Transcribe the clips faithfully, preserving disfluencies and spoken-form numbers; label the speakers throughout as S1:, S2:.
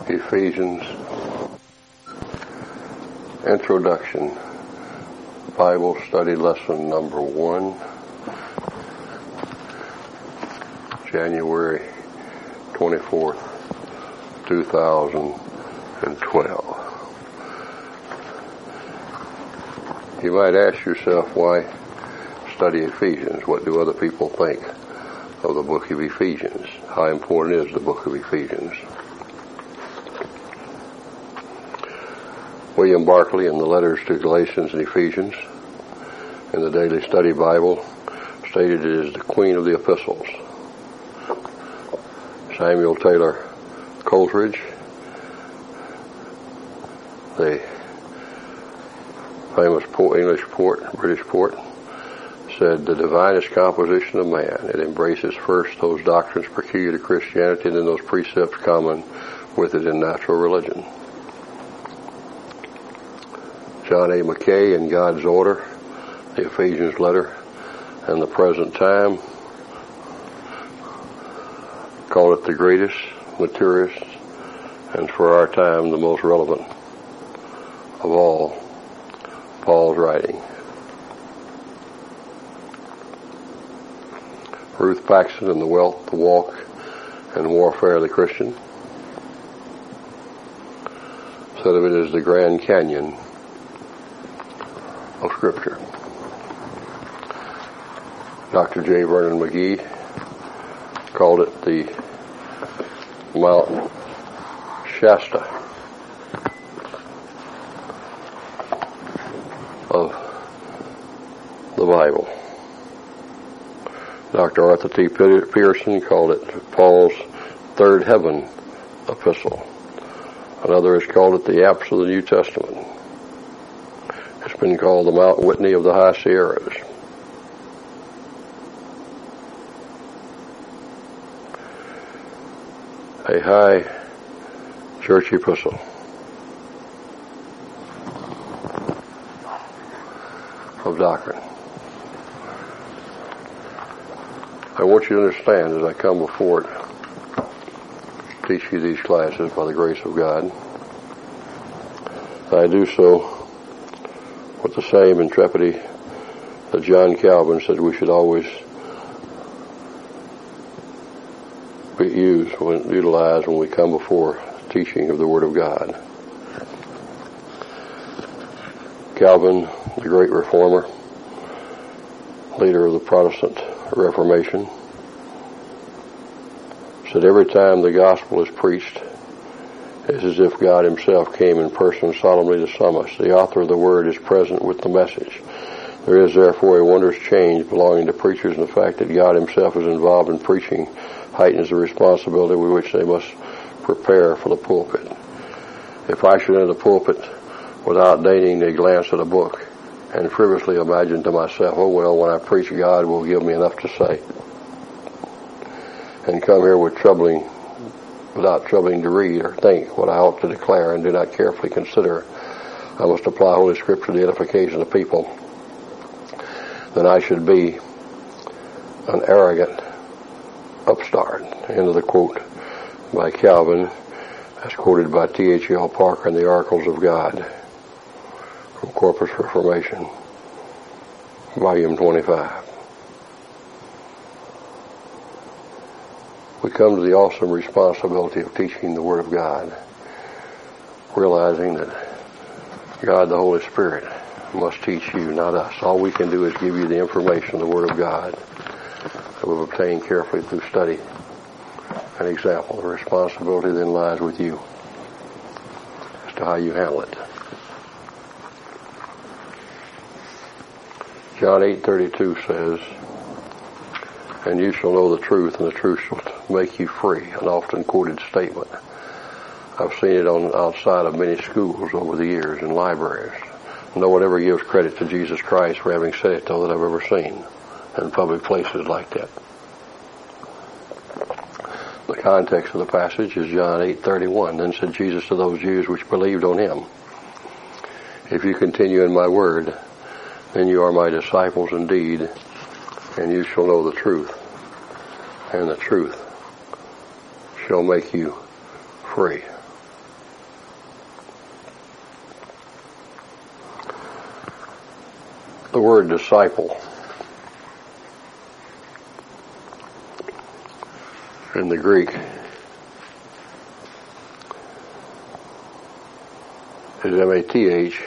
S1: Ephesians, Introduction, Bible Study Lesson number one, January twenty-fourth, two thousand twelve. You might ask yourself, why study Ephesians? What do other people think of the book of Ephesians? How important is the book of Ephesians? William Barclay, in the letters to Galatians and Ephesians, in the Daily Study Bible, stated it is the queen of the epistles. Samuel Taylor Coleridge, the famous poet, English poet, British poet, said, the divinest composition of man, it embraces first those doctrines peculiar to Christianity and then those precepts common with it in natural religion. John A. Mackay, in God's Order, the Ephesians letter, and the present time, call it the greatest, materialist, and for our time the most relevant of all Paul's writing. Ruth Paxson, in The Wealth, the Walk, and Warfare of the Christian, said of it as the Grand Canyon of Scripture. Doctor J. Vernon McGee called it the Mount Shasta of the Bible. Doctor Arthur T. Pearson called it Paul's third heaven epistle. Another has called it the Apse of the New Testament. It's been called the Mount Whitney of the High Sierras. A high church epistle. Of doctrine. I want you to understand as I come before it, teach you these classes by the grace of God, I do so with the same intrepidity that John Calvin said we should always be used, when, utilized when we come before teaching of the Word of God. Calvin, the great reformer, leader of the Protestant Reformation, said every time the gospel is preached, it's as if God himself came in person solemnly to sum us. The author of the word is present with the message. There is therefore a wondrous change belonging to preachers, and the fact that God himself is involved in preaching heightens the responsibility with which they must prepare for the pulpit. If I should enter the pulpit without deigning a glance at a book and frivolously imagine to myself, oh well, when I preach, God will give me enough to say, and come here with troubling without troubling to read or think what I ought to declare, and do not carefully consider I must apply Holy Scripture to the edification of the people, then I should be an arrogant upstart. End of the quote by Calvin, as quoted by T H L Parker in the Oracles of God from Corpus Reformation, volume twenty-five. We come to the awesome responsibility of teaching the Word of God, realizing that God, the Holy Spirit, must teach you, not us. All we can do is give you the information of the Word of God that we've obtained carefully through study and example. The responsibility then lies with you as to how you handle it. John eight thirty-two says, and you shall know the truth, and the truth shall make you free, an often quoted statement. I've seen it on outside of many schools over the years in libraries. No one ever gives credit to Jesus Christ for having said it, though, that I've ever seen in public places like that. The context of the passage is John eight thirty-one. Then said Jesus to those Jews which believed on him, if you continue in my word, then you are my disciples indeed, and you shall know the truth, and the truth shall make you free. The word disciple in the Greek is M A T H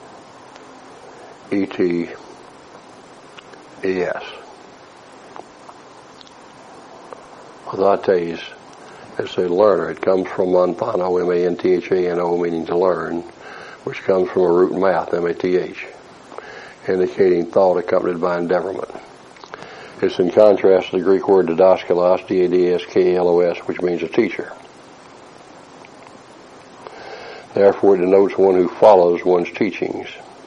S1: E T E S. Mathetes is a learner. It comes from manthano, M A N T H A N O, meaning to learn, which comes from a root math, M A T H, indicating thought accompanied by endeavorment. It's in contrast to the Greek word didaskalos, D A D A S K A L O S, which means a teacher. Therefore, it denotes one who follows one's teachings.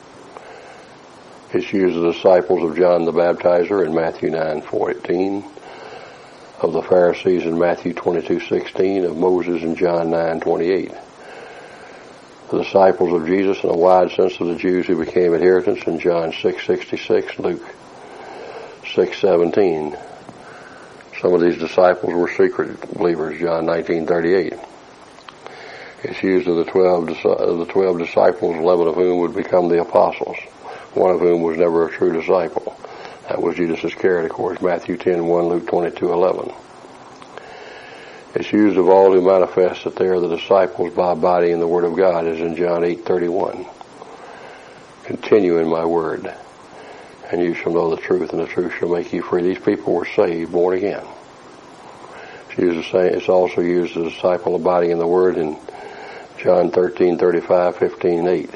S1: It's used as disciples of John the Baptizer in Matthew nine fourteen, of the Pharisees in Matthew twenty-two sixteen, of Moses in John nine twenty-eight. The disciples of Jesus in a wide sense of the Jews who became adherents in John six sixty-six, Luke six seventeen. Some of these disciples were secret believers, John nineteen thirty-eight. It's used of the twelve, of the twelve disciples, eleven of whom would become the apostles, one of whom was never a true disciple. That was Judas Iscariot, of course, Matthew ten one, Luke twenty-two eleven. It's used of all who manifest that they are the disciples by abiding in the Word of God, as in John eight thirty-one. Continue in my word, and you shall know the truth, and the truth shall make you free. These people were saved, born again. It's, used the same, it's also used as a disciple abiding in the Word in John thirteen thirty-five, fifteen eight.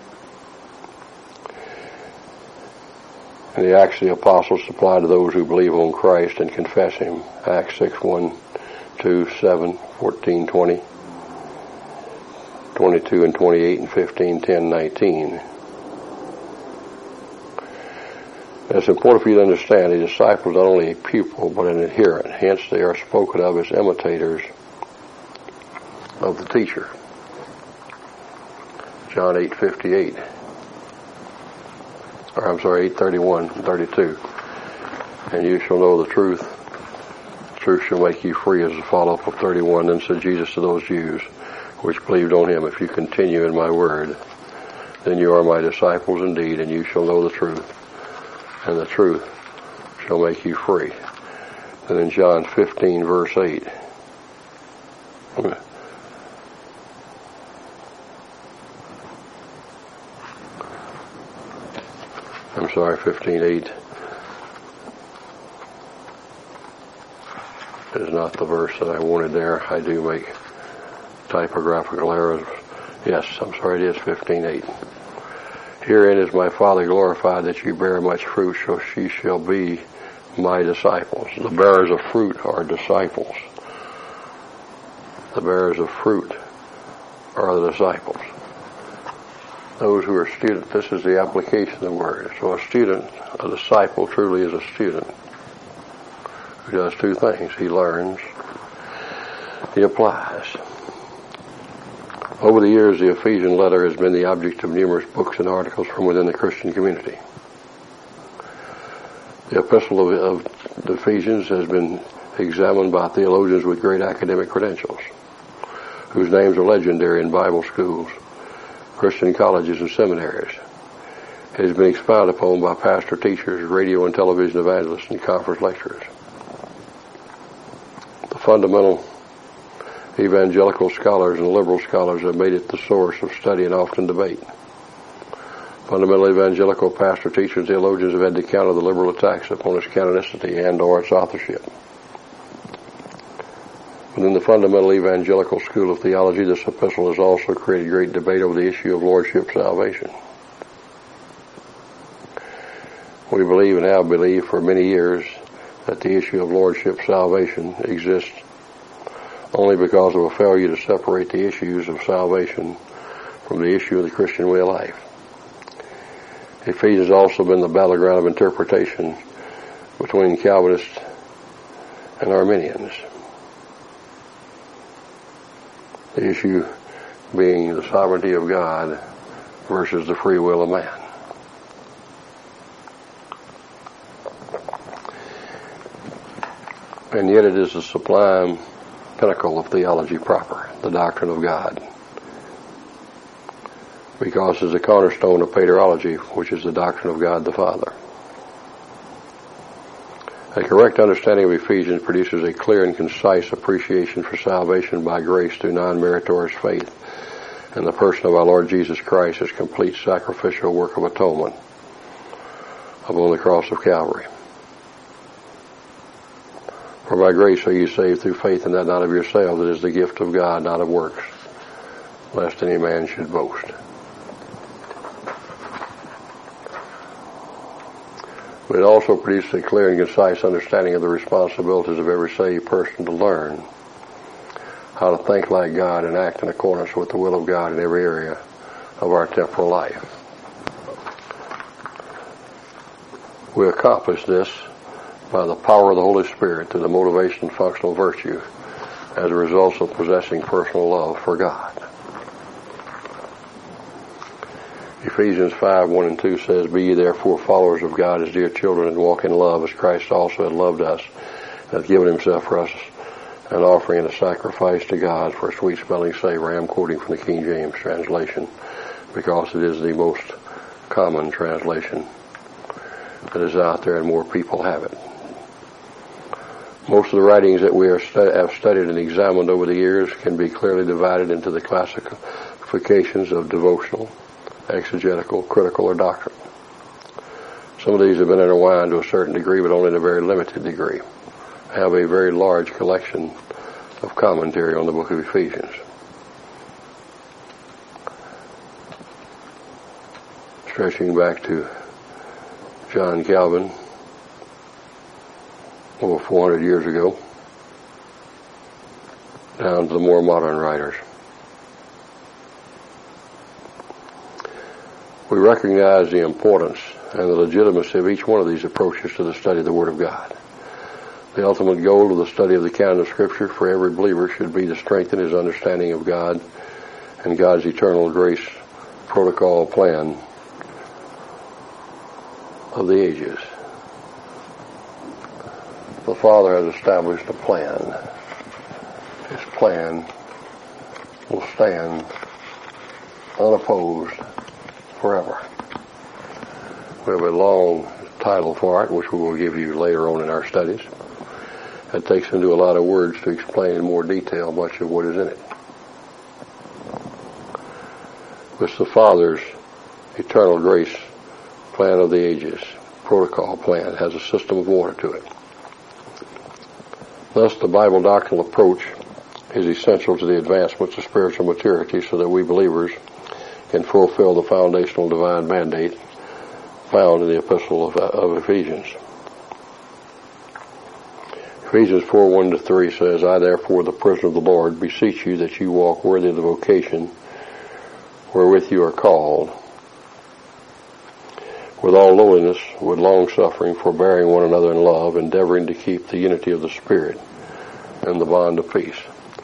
S1: And the Acts of the Apostles apply to those who believe on Christ and confess Him. Acts six one, two, seven, fourteen, twenty, twenty-two and twenty-eight, and fifteen, ten, nineteen. It's important for you to understand a disciple is not only a pupil but an adherent. Hence, they are spoken of as imitators of the teacher. John eight fifty-eight. Or I'm sorry, eight thirty-one and thirty-two. And you shall know the truth. The truth shall make you free, as the follow-up of thirty-one. Then said Jesus to those Jews which believed on Him, if you continue in my word, then you are my disciples indeed, and you shall know the truth, and the truth shall make you free. And in John fifteen, verse eight, I'm sorry, fifteen eight is not the verse that I wanted there. I do make typographical errors. Yes, I'm sorry, it is fifteen eight. Herein is my Father glorified, that you bear much fruit, so she shall be my disciples. The bearers of fruit are disciples. The bearers of fruit are the disciples. Those who are students, this is the application of the word. So a student, a disciple truly is a student who does two things. He learns, he applies. Over the years, the Ephesian letter has been the object of numerous books and articles from within the Christian community. The epistle of, of the Ephesians has been examined by theologians with great academic credentials, whose names are legendary in Bible schools, Christian colleges, and seminaries. It has been expounded upon by pastor teachers, radio and television evangelists, and conference lecturers. The fundamental evangelical scholars and liberal scholars have made it the source of study and often debate. Fundamental evangelical pastor teachers and theologians have had to counter the liberal attacks upon its canonicity and or its authorship. Within the fundamental evangelical school of theology, this epistle has also created great debate over the issue of lordship salvation. We believe and have believed for many years that the issue of lordship salvation exists only because of a failure to separate the issues of salvation from the issue of the Christian way of life. Ephesians has also been the battleground of interpretation between Calvinists and Arminians. The issue being the sovereignty of God versus the free will of man. And yet it is the sublime pinnacle of theology proper, the doctrine of God. because it's the cornerstone of paterology, which is the doctrine of God the Father. A correct understanding of Ephesians produces a clear and concise appreciation for salvation by grace through non-meritorious faith in the person of our Lord Jesus Christ, his complete sacrificial work of atonement upon the cross of Calvary. For by grace are you saved through faith, and that not of yourselves, it is the gift of God, not of works, lest any man should boast. But it also produces a clear and concise understanding of the responsibilities of every saved person to learn how to think like God and act in accordance with the will of God in every area of our temporal life. We accomplish this by the power of the Holy Spirit through the motivation and functional virtue as a result of possessing personal love for God. Ephesians five, one and two says, Be ye therefore followers of God as dear children, and walk in love as Christ also had loved us, and hath given himself for us, an offering and a sacrifice to God for a sweet-smelling savor. I am quoting from the King James translation because it is the most common translation that is out there, and more people have it. Most of the writings that we are stu- have studied and examined over the years can be clearly divided into the classifications of devotional, exegetical, critical, or doctrine. Some of these have been intertwined to a certain degree, but only in a very limited degree. I have a very large collection of commentary on the book of Ephesians. Stretching back to John Calvin, over four hundred years ago, down to the more modern writers. We recognize the importance and the legitimacy of each one of these approaches to the study of the Word of God. The ultimate goal of the study of the canon of Scripture for every believer should be to strengthen his understanding of God and God's eternal grace protocol plan of the ages. The Father has established a plan. His plan will stand unopposed forever. We have a long title for it, which we will give you later on in our studies. It takes into a lot of words to explain in more detail much of what is in it. It's the Father's eternal grace plan of the ages, protocol plan. It has a system of order to it. Thus, the Bible doctrinal approach is essential to the advancements of spiritual maturity so that we believers can fulfill the foundational divine mandate found in the epistle of, of Ephesians. Ephesians four, one to three says, I therefore, the prisoner of the Lord, beseech you that you walk worthy of the vocation wherewith you are called, with all lowliness, with long-suffering, forbearing one another in love, endeavoring to keep the unity of the Spirit and the bond of peace.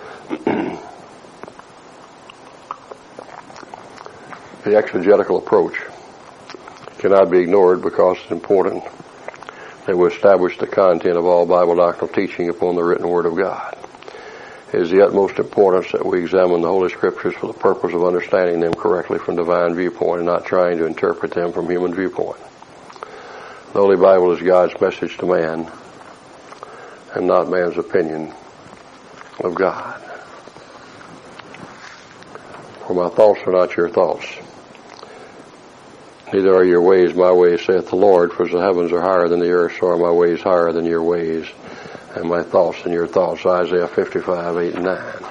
S1: The exegetical approach cannot be ignored because it's important that we establish the content of all Bible doctrinal teaching upon the written Word of God. It is the utmost importance that we examine the Holy Scriptures for the purpose of understanding them correctly from divine viewpoint and not trying to interpret them from human viewpoint. The Holy Bible is God's message to man and not man's opinion of God. For my thoughts are not your thoughts, neither are your ways my ways, saith the Lord, for as the heavens are higher than the earth, so are my ways higher than your ways, and my thoughts than your thoughts. Isaiah fifty-five, eight and nine.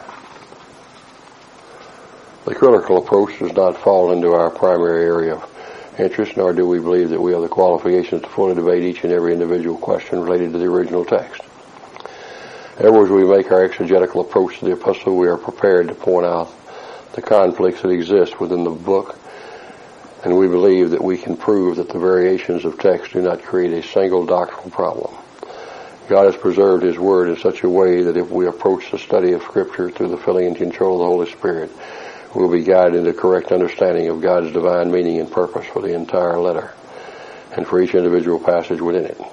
S1: The critical approach does not fall into our primary area of interest, nor do we believe that we have the qualifications to fully debate each and every individual question related to the original text. Ever as we make our exegetical approach to the epistle, we are prepared to point out the conflicts that exist within the book, and we believe that we can prove that the variations of text do not create a single doctrinal problem. God has preserved His Word in such a way that if we approach the study of Scripture through the filling and control of the Holy Spirit, we will be guided into correct understanding of God's divine meaning and purpose for the entire letter and for each individual passage within it.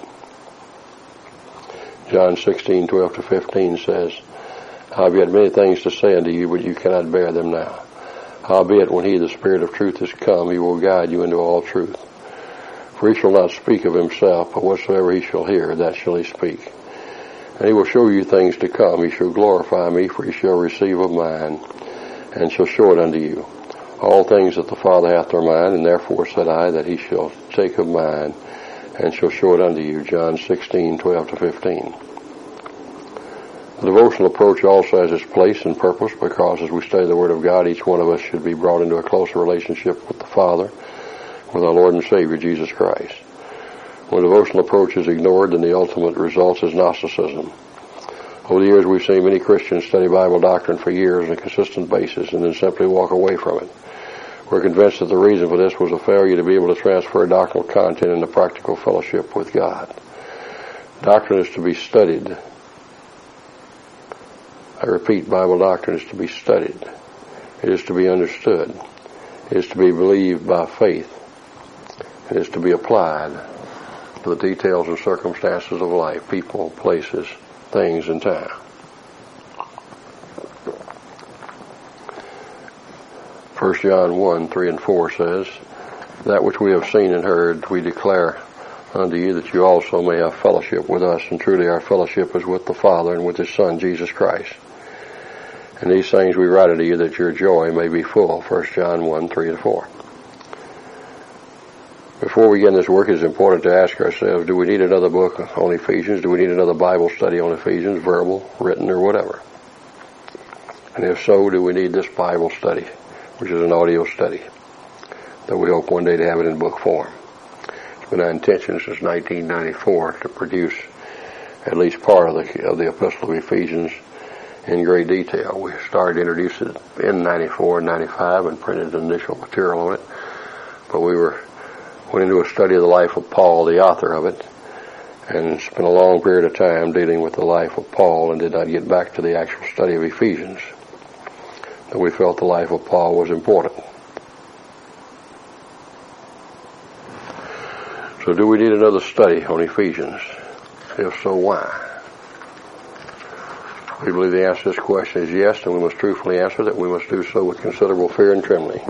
S1: John sixteen, twelve to fifteen says, I have yet many things to say unto you, but you cannot bear them now. Howbeit, when he, the Spirit of truth, is come, he will guide you into all truth. For he shall not speak of himself, but whatsoever he shall hear, that shall he speak. And he will show you things to come. He shall glorify me, for he shall receive of mine, and shall show it unto you. All things that the Father hath are mine, and therefore said I, that he shall take of mine, and shall show it unto you. John sixteen, twelve to fifteen. The devotional approach also has its place and purpose, because as we study the Word of God, each one of us should be brought into a closer relationship with the Father, with our Lord and Savior, Jesus Christ. When the devotional approach is ignored, then the ultimate result is Gnosticism. Over the years, we've seen many Christians study Bible doctrine for years on a consistent basis and then simply walk away from it. We're convinced that the reason for this was a failure to be able to transfer doctrinal content into practical fellowship with God. Doctrine is to be studied. I repeat, Bible doctrine is to be studied. It is to be understood. It is to be believed by faith. It is to be applied to the details and circumstances of life, people, places, things, and time. First John one, three and four says, That which we have seen and heard we declare unto you, that you also may have fellowship with us, and truly our fellowship is with the Father and with his Son, Jesus Christ. And these things we write unto you, that your joy may be full. First John one, three and four. Before we begin this work, it is important to ask ourselves, do we need another book on Ephesians? Do we need another Bible study on Ephesians, verbal, written, or whatever? And if so, do we need this Bible study, which is an audio study, that we hope one day to have it in book form? It's been our intention since nineteen ninety-four to produce at least part of the, of the Epistle of Ephesians in great detail. We started to introduce it in ninety-four and ninety-five and printed initial material on it, but we were went into a study of the life of Paul, the author of it, and spent a long period of time dealing with the life of Paul and did not get back to the actual study of Ephesians. But we felt the life of Paul was important. So do we need another study on Ephesians? If so, why? We believe the answer to this question is yes, and we must truthfully answer that we must do so with considerable fear and trembling.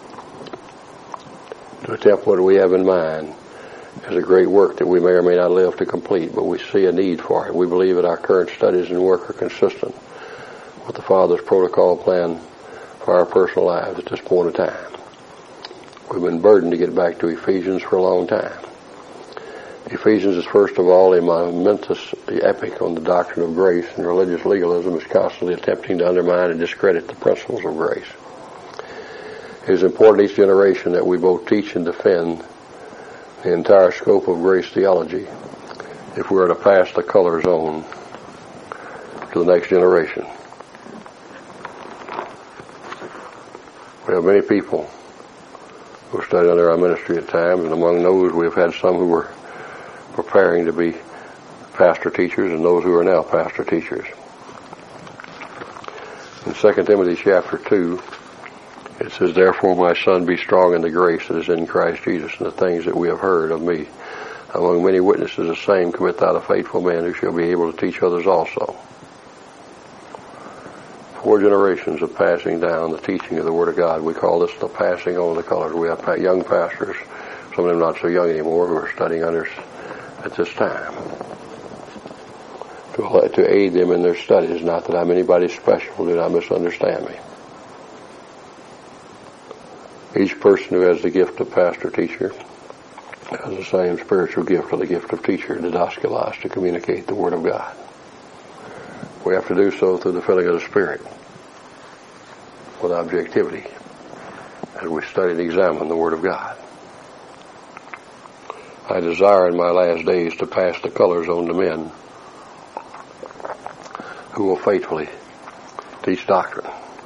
S1: To attempt what we have in mind is a great work that we may or may not live to complete, but we see a need for it. We believe that our current studies and work are consistent with the Father's protocol plan for our personal lives at this point in time. We've been burdened to get back to Ephesians for a long time. Ephesians is first of all a momentous epic on the doctrine of grace, and religious legalism is constantly attempting to undermine and discredit the principles of grace. It is important each generation that we both teach and defend the entire scope of grace theology if we are to pass the color zone to the next generation. We have many people who study under our ministry at times, and among those we have had some who were preparing to be pastor teachers and those who are now pastor teachers. In Second Timothy chapter two, it says, Therefore, my son, be strong in the grace that is in Christ Jesus, and the things that we have heard of me. Among many witnesses the same commit thou a faithful man, who shall be able to teach others also. Four generations of passing down the teaching of the Word of God. We call this the passing on of the colors. We have young pastors, some of them not so young anymore, who are studying under us at this time, to, to aid them in their studies. Not that I'm anybody special, do not misunderstand me. Each person who has the gift of pastor-teacher has the same spiritual gift of the gift of teacher, didaskalos, to communicate the Word of God. We have to do so through the filling of the Spirit with objectivity as we study and examine the Word of God. I desire in my last days to pass the colors on to men who will faithfully teach doctrine.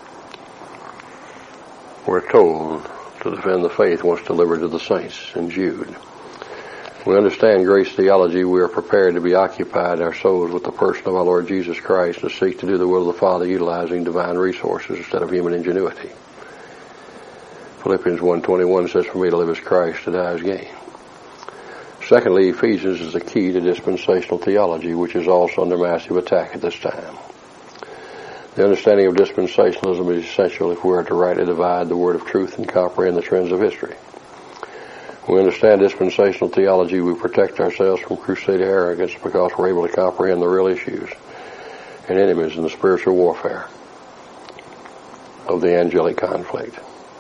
S1: We're told to defend the faith once delivered to the saints in Jude. We understand grace theology. We are prepared to be occupied our souls with the person of our Lord Jesus Christ and seek to do the will of the Father utilizing divine resources instead of human ingenuity. Philippians one twenty-one says, For me to live is Christ, to die is gain. Secondly, Ephesians is the key to dispensational theology, which is also under massive attack at this time. The understanding of dispensationalism is essential if we are to rightly divide the word of truth and comprehend the trends of history. When we understand dispensational theology, we protect ourselves from crusader arrogance because we're able to comprehend the real issues and enemies in the spiritual warfare of the angelic conflict.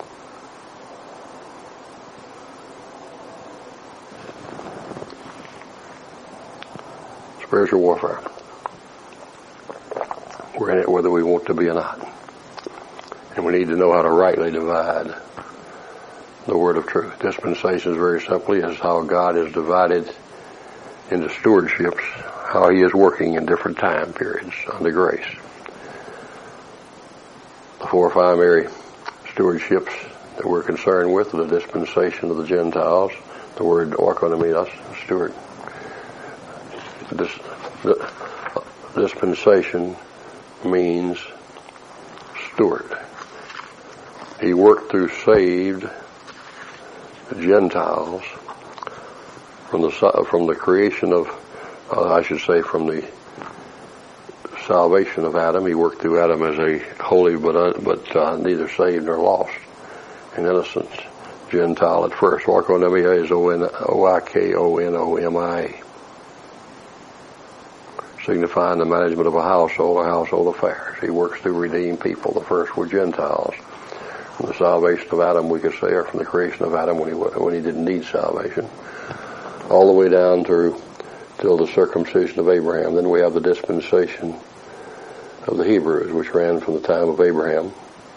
S1: Spiritual warfare. We're in it whether we want to be or not. And we need to know how to rightly divide the word of truth. Dispensations, very simply, is how God is divided into stewardships, how he is working in different time periods under grace. The four primary stewardships that we're concerned with are the dispensation of the Gentiles, the word oikonomos, steward. This, the, dispensation means steward. He worked through saved Gentiles from the from the creation of, uh, I should say, from the salvation of Adam. He worked through Adam as a holy but uh, but uh, neither saved nor lost, an innocent Gentile at first. Oikonomia is O I K O N O M I, signifying the management of a household or household affairs. He works to redeem people. The first were Gentiles. From the salvation of Adam, we could say, or from the creation of Adam when he when he didn't need salvation, all the way down through till the circumcision of Abraham. Then we have the dispensation of the Hebrews, which ran from the time of Abraham,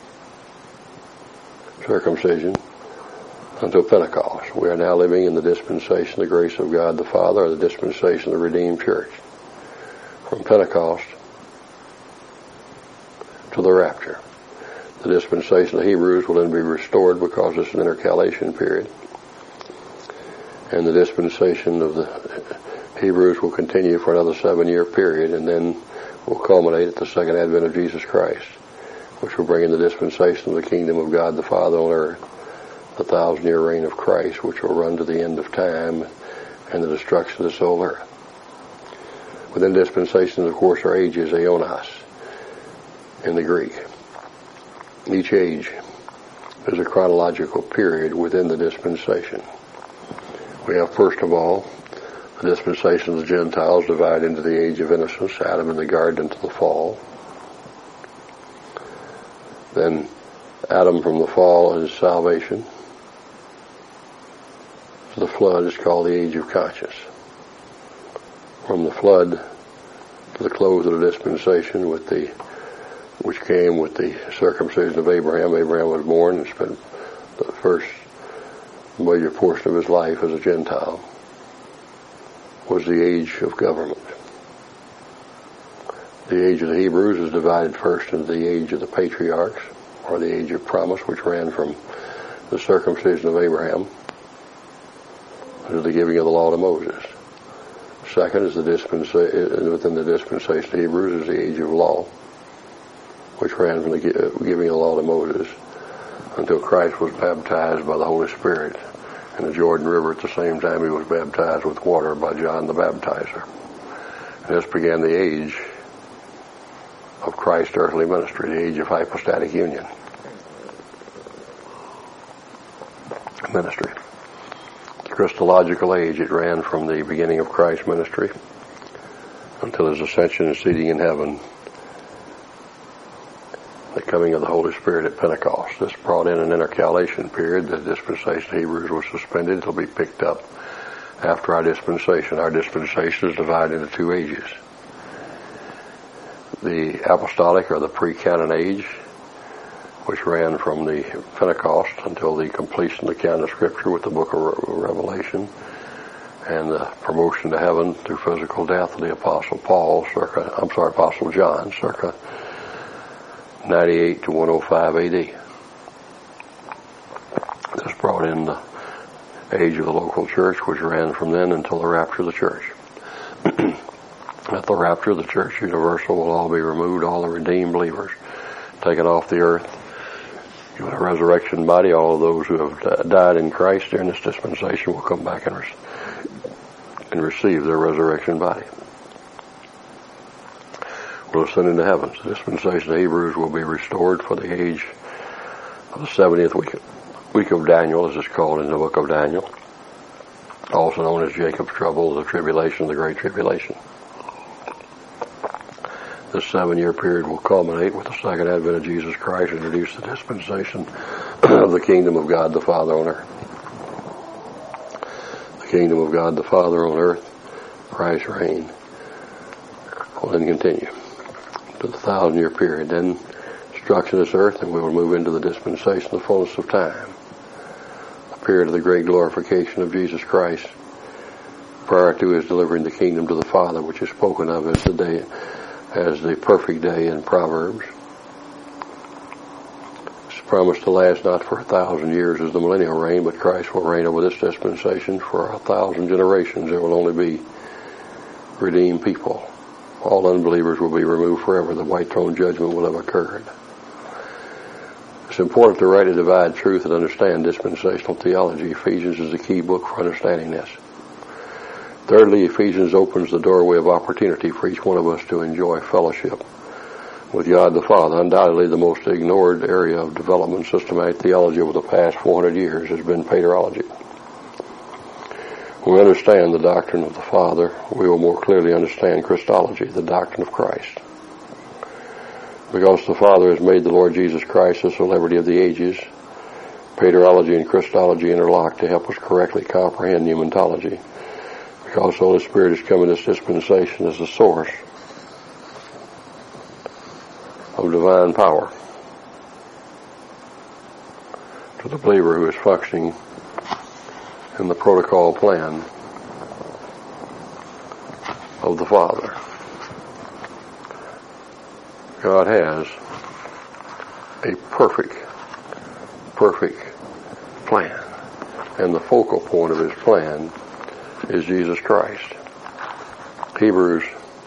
S1: circumcision, until Pentecost. We are now living in the dispensation of the grace of God the Father, or the dispensation of the redeemed church, from Pentecost to the rapture. The dispensation of the Hebrews will then be restored because it's an intercalation period. And the dispensation of the Hebrews will continue for another seven-year period, and then will culminate at the second advent of Jesus Christ, which will bring in the dispensation of the kingdom of God the Father on earth, the thousand-year reign of Christ, which will run to the end of time and the destruction of this whole earth. Within dispensations, of course, are ages, aeonos, in the Greek. Each age is a chronological period within the dispensation. We have, first of all, the dispensation of the Gentiles divided into the age of innocence, Adam in the garden until the fall. Then Adam from the fall is salvation. So the flood is called the age of conscience. From the flood to the close of the dispensation, with the which came with the circumcision of Abraham. Abraham was born and spent the first major portion of his life as a Gentile, was the age of government. The age of the Hebrews is divided first into the age of the patriarchs, or the age of promise, which ran from the circumcision of Abraham to the giving of the law to Moses. Second is the dispensation, within the dispensation of Hebrews is the age of law, which ran from the giving of the law to Moses until Christ was baptized by the Holy Spirit in the Jordan River at the same time he was baptized with water by John the Baptizer. And this began the age of Christ's earthly ministry, the age of hypostatic union ministry. The Christological age, it ran from the beginning of Christ's ministry until his ascension and seating in heaven, the coming of the Holy Spirit at Pentecost. This brought in an intercalation period. The dispensation of Hebrews was suspended. It'll be picked up after our dispensation. Our dispensation is divided into two ages. The apostolic, or the pre-canon age, which ran from the Pentecost until the completion of the canon of Scripture with the book of Revelation and the promotion to heaven through physical death of the Apostle Paul, circa, I'm sorry, Apostle John, circa ninety-eight to one oh five A D. This brought in the age of the local church, which ran from then until the rapture of the church. At the rapture, the church universal will all be removed, all the redeemed believers taken off the earth. You have a resurrection body. All of those who have died in Christ during this dispensation will come back and, re- and receive their resurrection body. will ascend into heaven. The dispensation of Hebrews will be restored for the age of the seventieth week, week of Daniel, as it's called in the book of Daniel, also known as Jacob's trouble, the tribulation, the great tribulation. This seven-year period will culminate with the second advent of Jesus Christ and introduce the dispensation of the kingdom of God the Father on earth. The kingdom of God the Father on earth, Christ's reign, will then continue to the thousand-year period. Then destruction of this earth, and we will move into the dispensation of the fullness of time, the period of the great glorification of Jesus Christ prior to his delivering the kingdom to the Father, which is spoken of as the day, as the perfect day in Proverbs. It's promised to last not for a thousand years as the millennial reign, but Christ will reign over this dispensation for a thousand generations. There will only be redeemed people. All unbelievers will be removed forever. The white throne judgment will have occurred. It's important to rightly divide truth and understand dispensational theology. Ephesians is the key book for understanding this. Thirdly, Ephesians opens the doorway of opportunity for each one of us to enjoy fellowship with God the Father. Undoubtedly, the most ignored area of development in systematic theology over the past four hundred years has been paterology. When we understand the doctrine of the Father, we will more clearly understand Christology, the doctrine of Christ. Because the Father has made the Lord Jesus Christ the celebrity of the ages, paterology and Christology interlock to help us correctly comprehend pneumatology. Because the Holy Spirit has come in this dispensation as the source of divine power to the believer who is functioning in the protocol plan of the Father. God has a perfect, perfect plan. And the focal point of his plan is Jesus Christ. Hebrews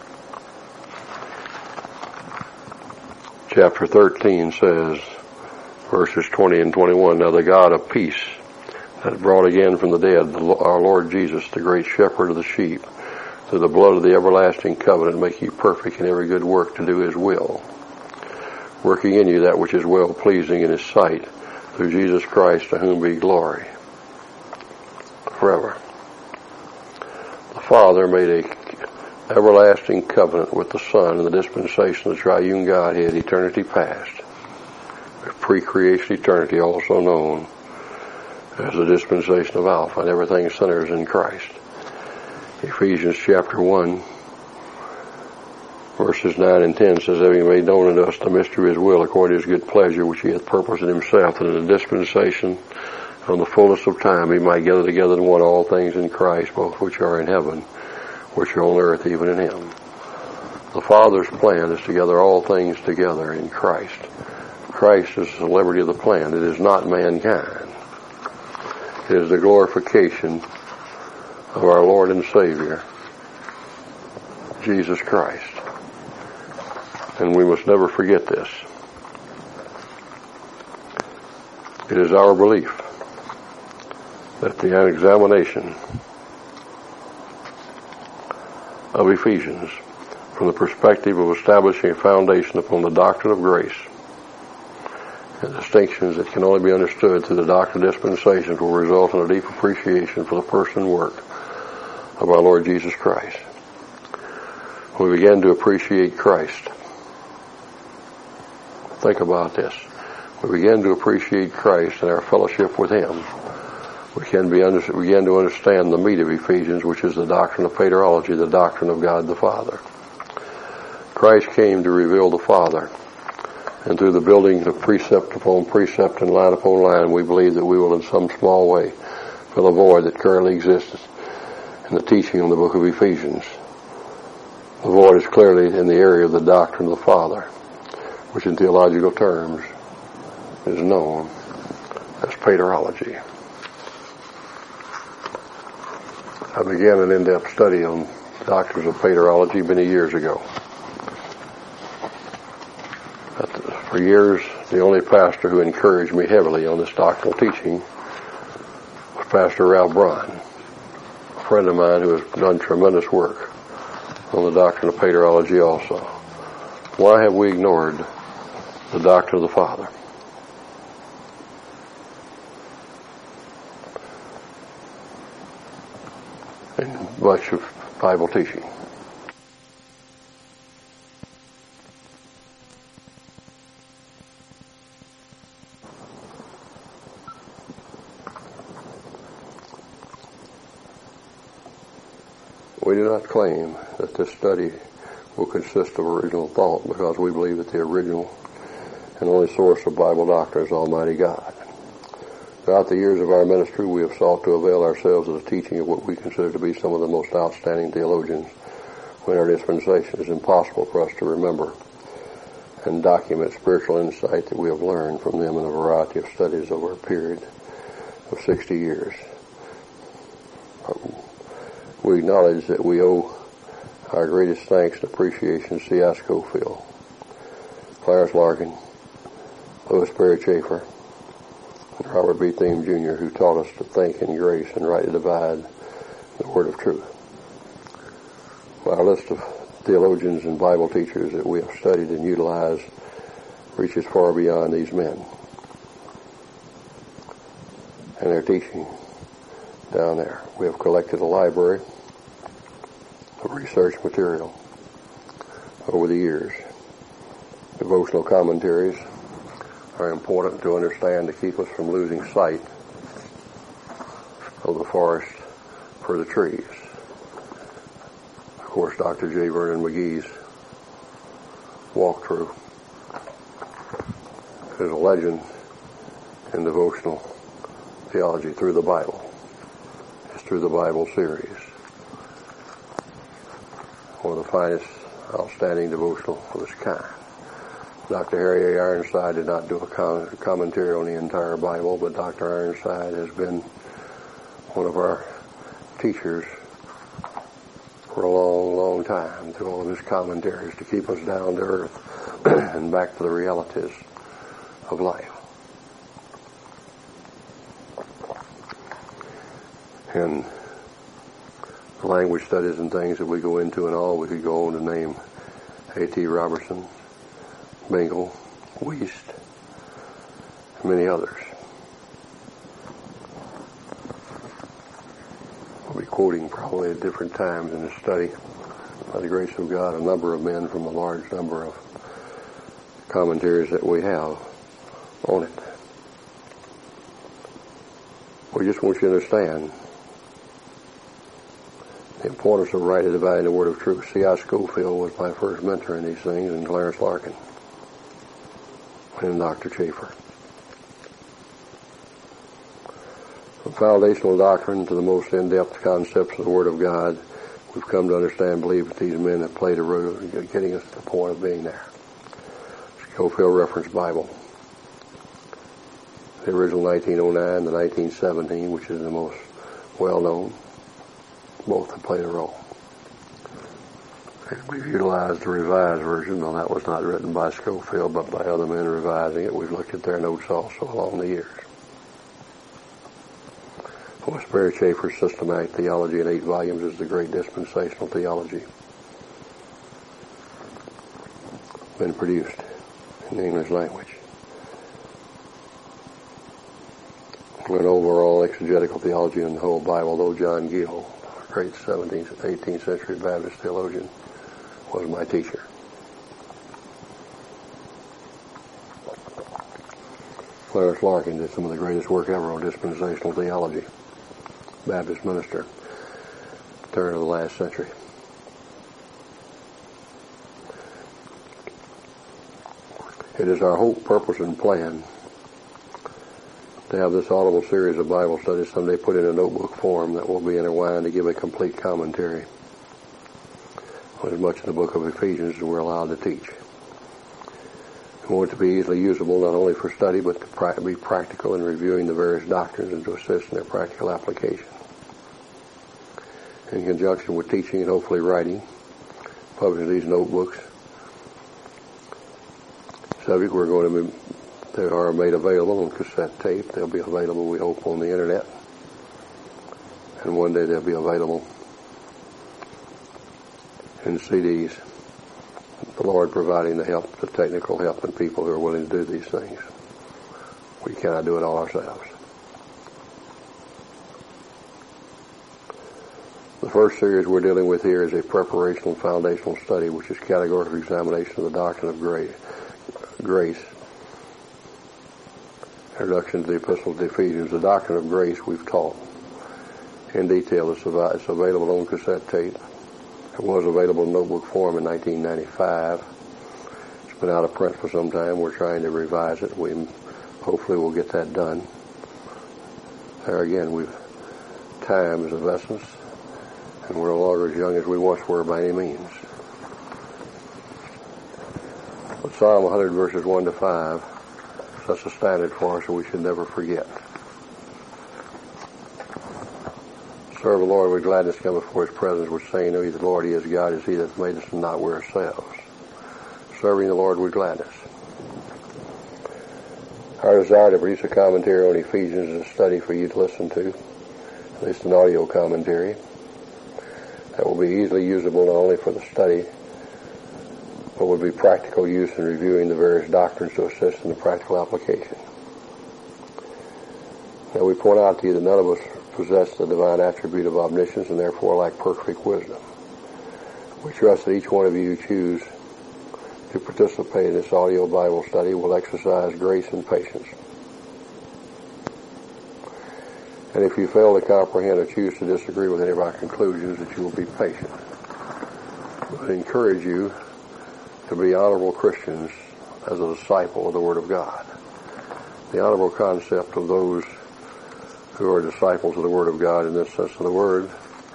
S1: chapter thirteen says, verses twenty and twenty-one, now the God of peace that brought again from the dead our Lord Jesus, the great shepherd of the sheep, through the blood of the everlasting covenant, make you perfect in every good work to do his will, working in you that which is well pleasing in his sight, through Jesus Christ, to whom be glory forever. The Father made a everlasting covenant with the Son in the dispensation of the triune Godhead, eternity past, pre-creation eternity, also known as the dispensation of Alpha, and everything centers in Christ. Ephesians chapter one, verses nine and ten says, having made known unto us the mystery of his will, according to his good pleasure, which he hath purposed in himself, that in the dispensation of the fullness of time he might gather together in one all things in Christ, both which are in heaven, which are on earth, even in him. The Father's plan is to gather all things together in Christ. Christ is the celebrity of the plan. It is not mankind. It is the glorification of our Lord and Savior, Jesus Christ. And we must never forget this. It is our belief that the examination of Ephesians from the perspective of establishing a foundation upon the doctrine of grace and distinctions that can only be understood through the doctrine of dispensations will result in a deep appreciation for the person and work of our Lord Jesus Christ. We begin to appreciate Christ. Think about this. We begin to appreciate Christ and our fellowship with him. We can be under, begin to understand the meat of Ephesians, which is the doctrine of paterology, the doctrine of God the Father. Christ came to reveal the Father, and through the building of precept upon precept and line upon line, we believe that we will in some small way fill a void that currently exists in the teaching of the book of Ephesians. The void is clearly in the area of the doctrine of the Father, which in theological terms is known as paterology. I began an in-depth study on doctrines of paterology many years ago. For years, the only pastor who encouraged me heavily on this doctrinal teaching was Pastor Ralph Braun, a friend of mine who has done tremendous work on the doctrine of paterology also. Why have we ignored the doctrine of the Father? And much of Bible teaching. We do not claim that this study will consist of original thought because we believe that the original and only source of Bible doctrine is Almighty God. Throughout the years of our ministry, we have sought to avail ourselves of the teaching of what we consider to be some of the most outstanding theologians in our dispensation. It is impossible for us to remember and document spiritual insight that we have learned from them in a variety of studies over a period of sixty years. We acknowledge that we owe our greatest thanks and appreciation to C I Scofield, Clarence Larkin, Louis Perry Chafer, and Robert B. Thieme, Junior, who taught us to think in grace and rightly divide the word of truth. Well, our list of theologians and Bible teachers that we have studied and utilized reaches far beyond these men and their teaching down there. We have collected a library of research material over the years. Devotional commentaries are important to understand to keep us from losing sight of the forest for the trees. Of course, Doctor J. Vernon McGee's walkthrough is a legend in devotional theology through the Bible. It's through the Bible series. One of the finest, outstanding devotional of its kind. Doctor Harry A. Ironside did not do a com- commentary on the entire Bible, but Doctor Ironside has been one of our teachers for a long, long time through all of his commentaries to keep us down to earth and back to the realities of life. And the language studies and things that we go into and all, we could go on to name A T Robertson, Bingle, Wiest, and many others. We'll be quoting probably at different times in the study, by the grace of God, a number of men from a large number of commentaries that we have on it. We just want you to understand the importance of rightly dividing the word of truth. C I Scofield was my first mentor in these things, and Clarence Larkin, and Doctor Chafer. From foundational doctrine to the most in-depth concepts of the Word of God, we've come to understand and believe that these men have played a role in getting us to the point of being there. Scofield referenced Bible. The original nineteen oh nine, the nineteen seventeen, which is the most well-known, both have played a role. We've utilized the revised version, though that was not written by Scofield, but by other men revising it. We've looked at their notes also along the years. Louis Perry Chafer's Systematic Theology in eight volumes is the great dispensational theology been produced in the English language. An overall exegetical theology in the whole Bible, though John Gill, a great seventeenth, eighteenth century Baptist theologian, was my teacher. Clarence Larkin did some of the greatest work ever on dispensational theology. Baptist minister, turn of the last century. It is our hope, purpose, and plan to have this audible series of Bible studies someday put in a notebook form that will be intertwined to give a complete commentary on as much of the book of Ephesians as we're allowed to teach. We want it to be easily usable not only for study but to be practical in reviewing the various doctrines and to assist in their practical application. In conjunction with teaching and hopefully writing, publishing these notebooks, subject we're going to be They are made available on cassette tape. They'll be available, we hope, on the internet. And one day they'll be available in C Ds, the Lord providing the help, the technical help, and people who are willing to do these things. We cannot do it all ourselves. The first series we're dealing with here is a preparational foundational study, which is categorical examination of the doctrine of grace. grace. Introduction to the Epistle to Ephesians. The doctrine of grace we've taught in detail. It's available on cassette tape. It was available in notebook form in nineteen ninety-five. It's been out of print for some time. We're trying to revise it. We hopefully will get that done. There again, we've time is of essence, and we're no longer as young as we once were by any means. But Psalm one hundred verses one to five sets a standard for us that we should never forget. Serve the Lord with gladness, come before His presence with saying, know ye the Lord, He is God, is He that made us and not we ourselves. Serving the Lord with gladness. Our desire to produce a commentary on Ephesians is a study for you to listen to, at least an audio commentary, that will be easily usable not only for the study, but would be practical use in reviewing the various doctrines to assist in the practical application. Now we point out to you that none of us possess the divine attribute of omniscience and therefore lack perfect wisdom. We trust that each one of you who choose to participate in this audio Bible study will exercise grace and patience. And if you fail to comprehend or choose to disagree with any of our conclusions, that you will be patient. I encourage you to be honorable Christians as a disciple of the Word of God. The honorable concept of those who are disciples of the Word of God in this sense of the word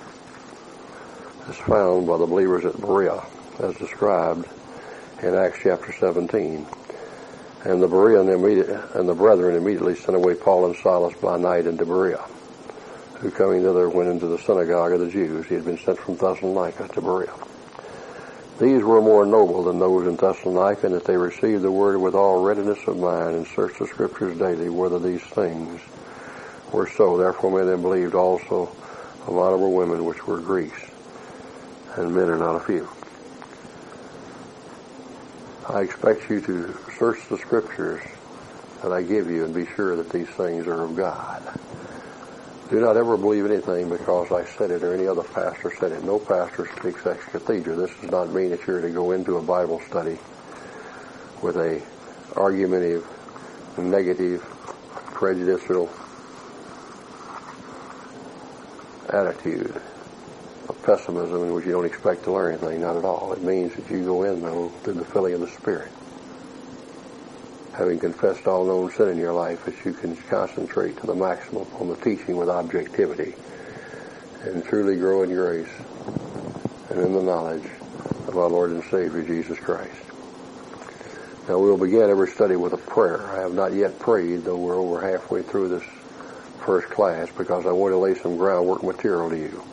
S1: is found by the believers at Berea, as described in Acts chapter seventeen. And the Berea and the, immediate, and the brethren immediately sent away Paul and Silas by night into Berea, who coming thither went into the synagogue of the Jews. He had been sent from Thessalonica to Berea. These were more noble than those in Thessalonica, in that they received the word with all readiness of mind, and searched the Scriptures daily whether these things were so. Therefore many of them believed also of honorable women which were Greeks, and men are not a few. I expect you to search the Scriptures that I give you and be sure that these things are of God. Do not ever believe anything because I said it or any other pastor said it. No pastor speaks ex cathedra. This does not mean that you're to go into a Bible study with a argumentative, negative, prejudicial attitude of pessimism in which you don't expect to learn anything. Not at all. It means that you go in, though, through the filling of the Spirit, having confessed all known sin in your life, that you can concentrate to the maximum on the teaching with objectivity and truly grow in grace and in the knowledge of our Lord and Savior Jesus Christ. Now we'll begin every study with a prayer. I have not yet prayed, though we're over halfway through this first class, because I want to lay some groundwork material to you.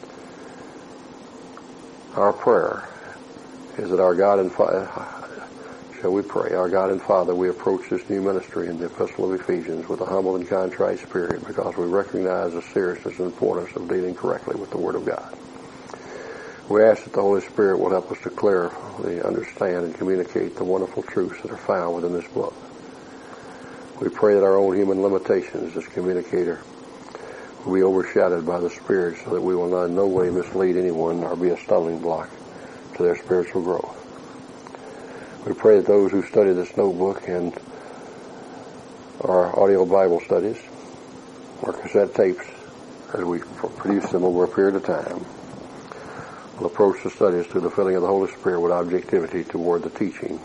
S1: Our prayer is that our God and Father, shall we pray? Our God and Father, we approach this new ministry in the Epistle of Ephesians with a humble and contrite spirit, because we recognize the seriousness and importance of dealing correctly with the Word of God. We ask that the Holy Spirit will help us to clearly understand and communicate the wonderful truths that are found within this book. We pray that our own human limitations as communicator will be overshadowed by the Spirit, so that we will not in no way mislead anyone or be a stumbling block to their spiritual growth. We pray that those who study this notebook and our audio Bible studies, or cassette tapes, as we produce them over a period of time, will approach the studies through the filling of the Holy Spirit with objectivity toward the teaching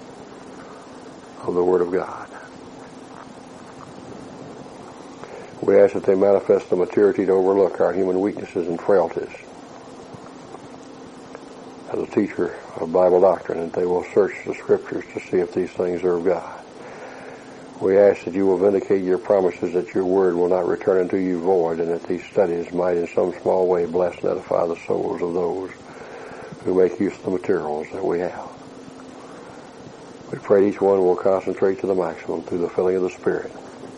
S1: of the Word of God. We ask that they manifest the maturity to overlook our human weaknesses and frailties as a teacher of Bible doctrine, and they will search the Scriptures to see if these things are of God. We ask that you will vindicate your promises, that your word will not return unto you void, and that these studies might in some small way bless and edify the souls of those who make use of the materials that we have. We pray each one will concentrate to the maximum through the filling of the Spirit,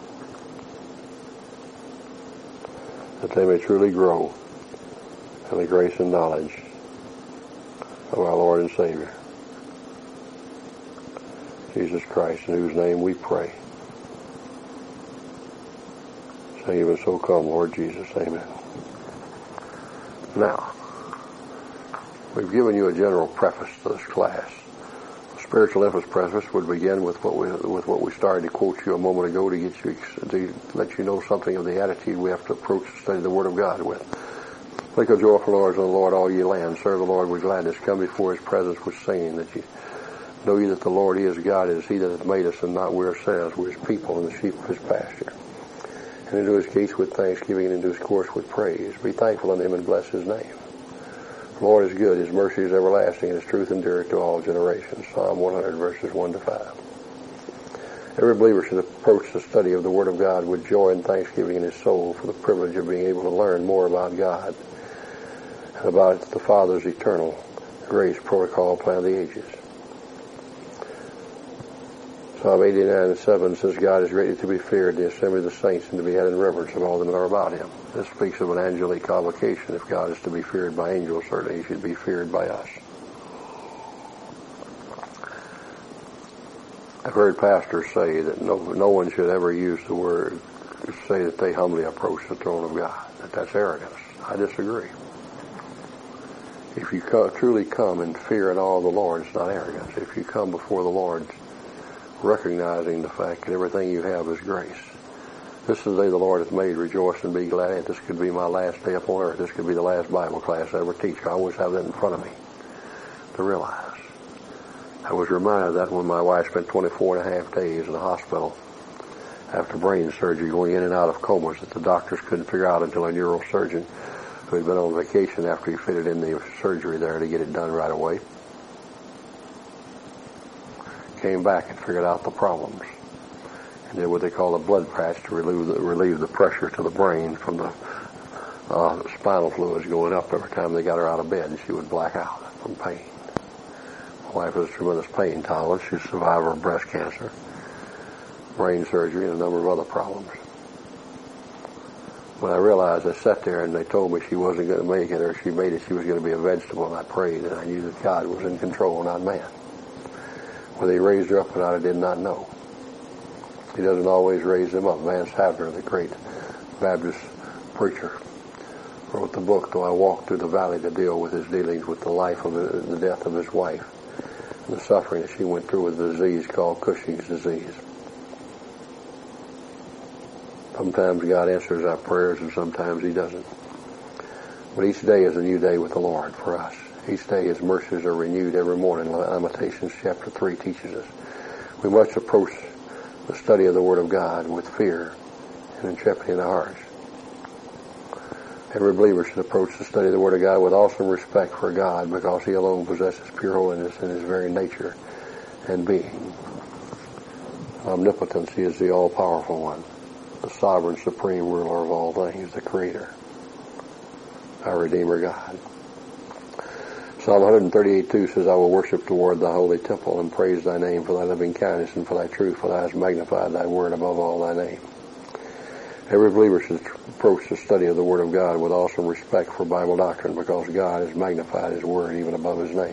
S1: that they may truly grow in the grace and knowledge of our Lord and Savior, Jesus Christ, in whose name we pray. Save and so come, Lord Jesus. Amen. Now, we've given you a general preface to this class. The spiritual emphasis preface would begin with what we with what we started to quote you a moment ago to get you to let you know something of the attitude we have to approach the study of the Word of God with. Make a joyful noise on the Lord, all ye lands. Serve the Lord with gladness. Come before His presence with singing. That you know ye that the Lord He is God. It is He that hath made us, and not we ourselves. We're His people and the sheep of His pasture. And into His gates with thanksgiving, and into His courts with praise. Be thankful unto Him and bless His name. The Lord is good. His mercy is everlasting, and His truth endureth to all generations. Psalm one hundred, verses one to five. Every believer should approach the study of the Word of God with joy and thanksgiving in his soul for the privilege of being able to learn more about God and about the Father's eternal grace, protocol, plan of the ages. Psalm eighty-nine and seven says, God is greatly to be feared, the assembly of the saints, and to be had in reverence of all them that are about Him. This speaks of an angelic convocation. If God is to be feared by angels, certainly He should be feared by us. I've heard pastors say that no, no one should ever use the word, say that they humbly approach the throne of God, that that's arrogance. I disagree. If you co- truly come in fear and awe of the Lord, it's not arrogance. If you come before the Lord recognizing the fact that everything you have is grace. This is the day the Lord hath made, rejoice and be glad in it. This could be my last day upon earth. This could be the last Bible class I ever teach. I always have that in front of me to realize. I was reminded of that when my wife spent twenty-four and a half days in the hospital after brain surgery, going in and out of comas that the doctors couldn't figure out until a neurosurgeon who had been on vacation after he fitted in the surgery there to get it done right away came back and figured out the problems and did what they call a blood patch to relieve the, relieve the pressure to the brain from the uh, spinal fluids going up every time they got her out of bed, and she would black out from pain. My wife has tremendous pain tolerance. She's a survivor of breast cancer, brain surgery, and a number of other problems. When I realized, I sat there and they told me she wasn't going to make it, or she made it, she was going to be a vegetable, and I prayed, and I knew that God was in control, not man. Whether He raised her up or not, I did not know. He doesn't always raise them up. Vance Havner, the great Baptist preacher, wrote the book, Though I Walk Through the Valley, to deal with his dealings with the life of the, the death of his wife and the suffering that she went through with a disease called Cushing's disease. Sometimes God answers our prayers and sometimes He doesn't. But each day is a new day with the Lord for us. Each day His mercies are renewed every morning. Lamentations chapter three teaches us. We must approach the study of the Word of God with fear and intrepidity in our hearts. Every believer should approach the study of the Word of God with awesome respect for God, because He alone possesses pure holiness in His very nature and being. Omnipotence, He is the all-powerful one, the sovereign, supreme ruler of all things, the Creator, our Redeemer God. Psalm one thirty-eight two says, I will worship toward thy holy temple and praise thy name for thy loving kindness and for thy truth, for thou hast magnified thy word above all thy name. Every believer should approach the study of the Word of God with awesome respect for Bible doctrine, because God has magnified His Word even above His name.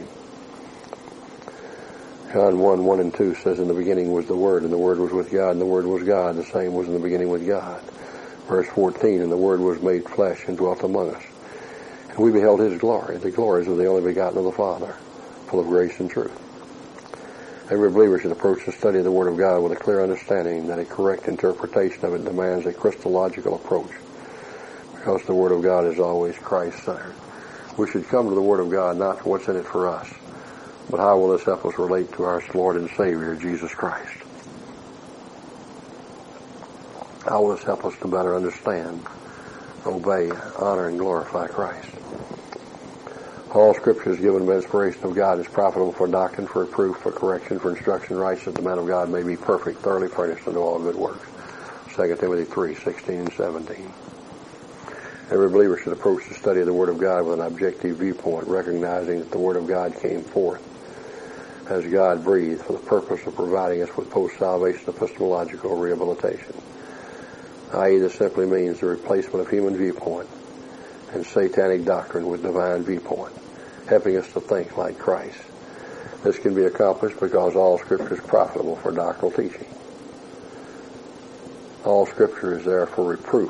S1: John one, one and two says, In the beginning was the Word, and the Word was with God, and the Word was God. The same was in the beginning with God. Verse fourteen, And the Word was made flesh and dwelt among us. And we beheld His glory, the glories of the only begotten of the Father, full of grace and truth. Every believer should approach the study of the Word of God with a clear understanding that a correct interpretation of it demands a Christological approach, because the Word of God is always Christ-centered. We should come to the Word of God not for what's in it for us, but how will this help us relate to our Lord and Savior, Jesus Christ? How will this help us to better understand, obey, honor, and glorify Christ? All Scripture is given by inspiration of God, is profitable for doctrine, for reproof, for correction, for instruction, right, that the man of God may be perfect, thoroughly furnished unto all good works. Second Timothy three, sixteen and seventeen. Every believer should approach the study of the Word of God with an objective viewpoint, recognizing that the Word of God came forth as God breathed for the purpose of providing us with post-salvation epistemological rehabilitation. that is, this simply means the replacement of human viewpoint and satanic doctrine with divine viewpoint, helping us to think like Christ. This can be accomplished because all Scripture is profitable for doctrinal teaching. All Scripture is there for reproof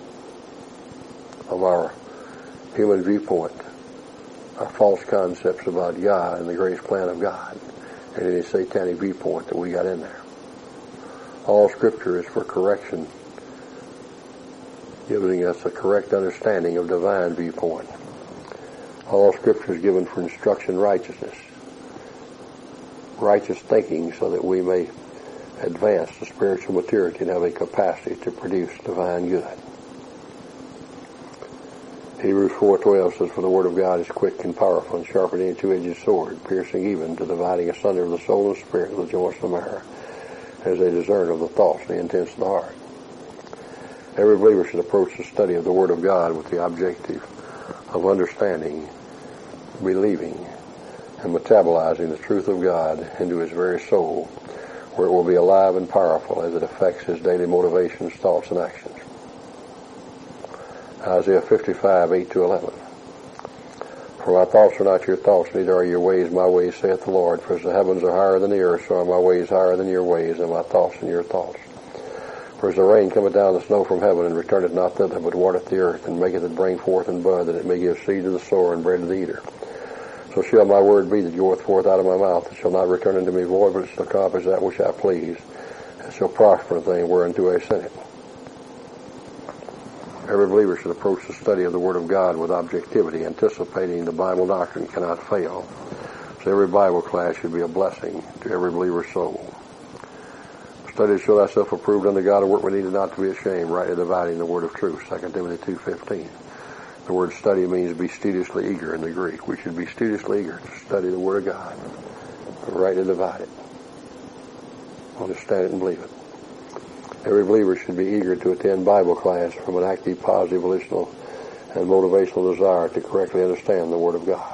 S1: of our human viewpoint, our false concepts about God and the grace plan of God, and any satanic viewpoint that we got in there. All Scripture is for correction, giving us a correct understanding of divine viewpoint. All Scripture is given for instruction righteousness, righteous thinking, so that we may advance to spiritual maturity and have a capacity to produce divine good. Hebrews four twelve says, "For the word of God is quick and powerful and sharper than any two-edged sword, piercing even to dividing asunder of the soul and spirit, of the joints and the marrow, as a discerner of the thoughts and the intents of the heart." Every believer should approach the study of the Word of God with the objective of understanding, believing, and metabolizing the truth of God into his very soul, where it will be alive and powerful as it affects his daily motivations, thoughts, and actions. Isaiah fifty-five eight to eleven. "For my thoughts are not your thoughts, neither are your ways my ways, saith the Lord. For as the heavens are higher than the earth, so are my ways higher than your ways, and my thoughts than your thoughts. For as the rain cometh down the snow from heaven, and returneth not thither, but watereth the earth, and maketh it bring forth and bud, that it may give seed to the sower and bread to the eater. So shall my word be that goeth forth out of my mouth. It shall not return unto me void, but it shall accomplish that which I please, and shall prosper in the thing whereunto I sent it." Every believer should approach the study of the Word of God with objectivity, anticipating the Bible doctrine cannot fail. So every Bible class should be a blessing to every believer's soul. "Study to show thyself approved unto God, a workman needed not to be ashamed, rightly dividing the word of truth." Second Timothy two fifteen. The word study means be studiously eager in the Greek. We should be studiously eager to study the Word of God, and rightly divide it, understand it, and believe it. Every believer should be eager to attend Bible class from an active, positive, volitional, and motivational desire to correctly understand the Word of God.